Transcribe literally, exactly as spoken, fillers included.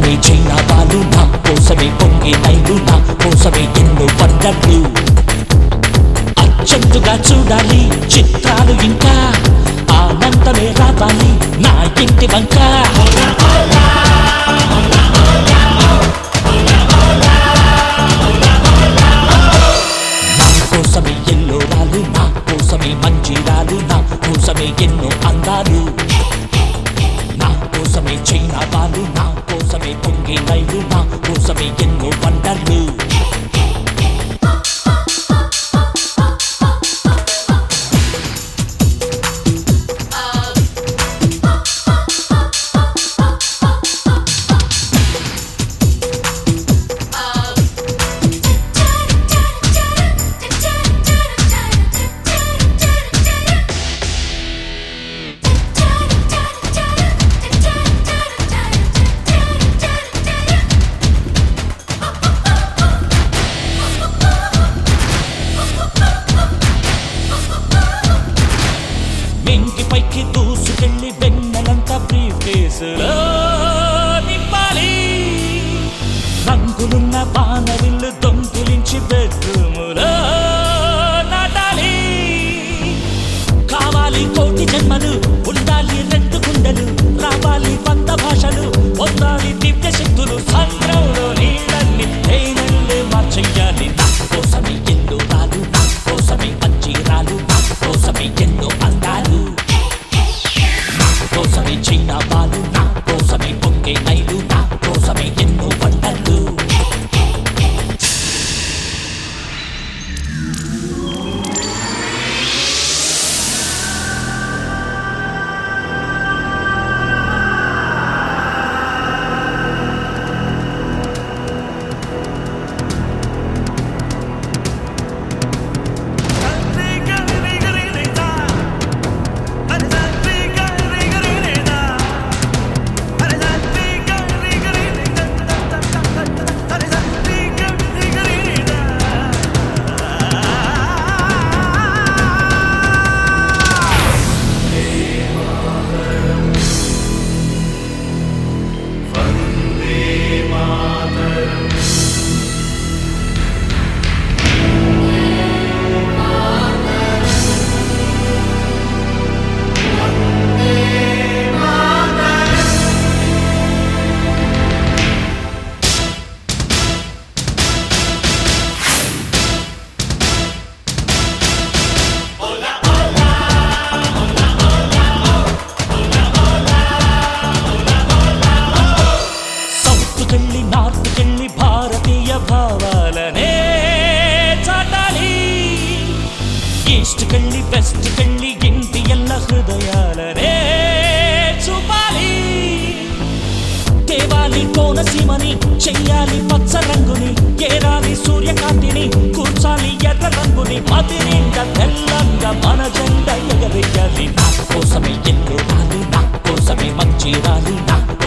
కోసమే చైనా బాలు, నా కోసమే పొంగే నైలు, నా కోసమే ఎన్నో పంటలు. అచ్చంతుగా చూడాలి చిత్రాలు, ఇంకా ఆనందమే రావాలి నా ఇంటి వంక. నా కోసమే ఎల్లో రాలు, నా కోసమే మంచిరాలు, నా కోసమే ఎన్నో అందాలు. నా కోసమే చైనా బాలు, నా కోసమే పొంగే నైలు, నా కోసమే ఎన్నో పంటలు. ఇంటి పైకి దూసుకెళ్ళి వెన్నెలంతా బ్రీఫ్ కేసులో నింపాలి. రంగులున్న బాణవిల్లు దొంగిలించి బెడ్రూములో నాటాలి. కావాలి కోటి జన్మలు, ఉండాలి రెండు గుండెలు, రావాలి వంద భాషలు, పొందాలి దివ్య శక్తులు. సంద్రంలో నీళ్ళన్ని తేనెల్ని మార్చెయ్యాలి. నా కోసమే ఎన్నో రాలు, నా కోసమే మంచిరాలు, నా కోసమే ఎన్నో అందాలు. కోసమే చైనా బాలు, నా కోసమే పొంగే నైలు, నా కోసమే ఎన్నో వంటలు. సౌత్కెళ్ళి నార్త్కెళ్ళి భారతీయ భావాలనే చాటాలి. ఈస్ట్కెళ్ళి వెస్ట్కెళ్ళి ఇండియన్ల హృదయాలనే చూపాలి. తేవాలి కోనసీమని, చెయ్యాలి పచ్చ రంగుని, ఏరాలి సూర్యకాంతిని, కూర్చాలి ఎర్ర రంగుని, మది నిండా తెల్లంగా మన జెండా ఎగరేయాలి. నా కోసమే ఎన్నో రాలు, నా కోసమే మంచిరాలు, నా